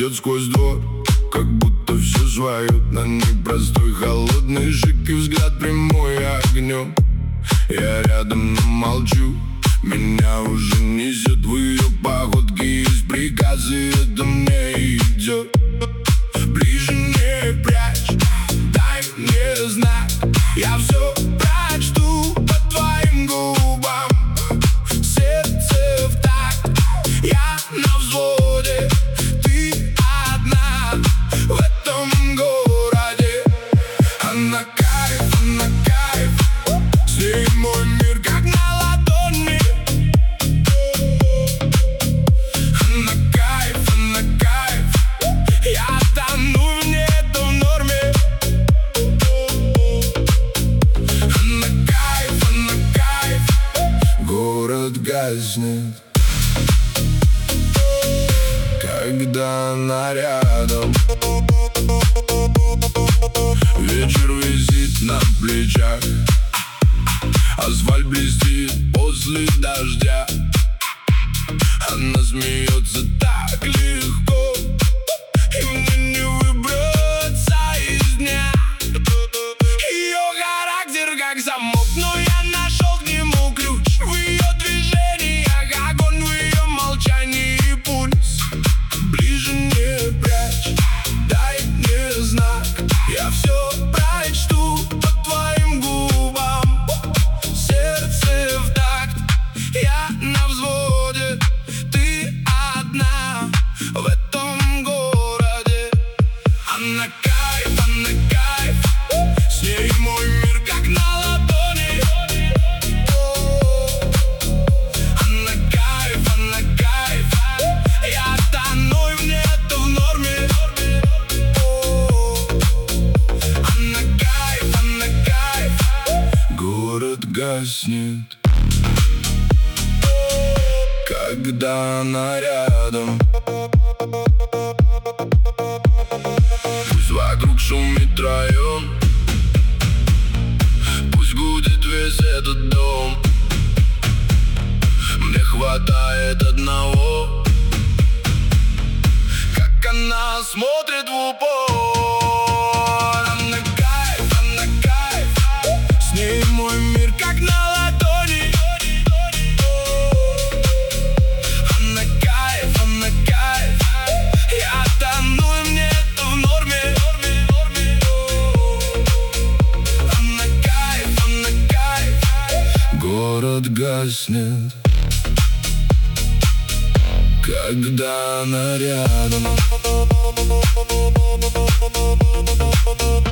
проходят сквозь двор, как будто все свают на непростой холодный шик и взгляд прямой огнем. Я рядом, но молчу, меня уже несет в ее походке. Есть приказы, это мне идет. Ближе не прячь, дай мне знак, я все прочту по твоим губам. Сердце в такт, я на взводе, ты одна в этом городе. Она кайф, с ней мой мир как на ладони. Она кайф, я тону в ней, это в норме. Она кайф, город гаснет, когда она рядом. Вечер висит на плечах, асфальт блестит после дождя. Она смеется так легко, и мне не выбраться из дня. Ее характер как замок, но я нашел к нему ключ. В ее движениях огонь, в ее молчании пульс. Ближе не прячь, дай мне знак, я все прочту по твоим губам. Сердце в такт, я на взводе, ты одна в этом городе. Она кайф, с ней мой мир как на ладони. Она кайф, я тону в ней, это в норме. Она кайф, город гаснет, когда она рядом. Пусть вокруг шумит район, пусть гудит весь этот дом. Мне хватает одного, как она смотрит в упор. Она кайф, с ней мой мир как на ладони. Она кайф, я тону, и мне это в норме. Она кайф, город гаснет, когда она рядом.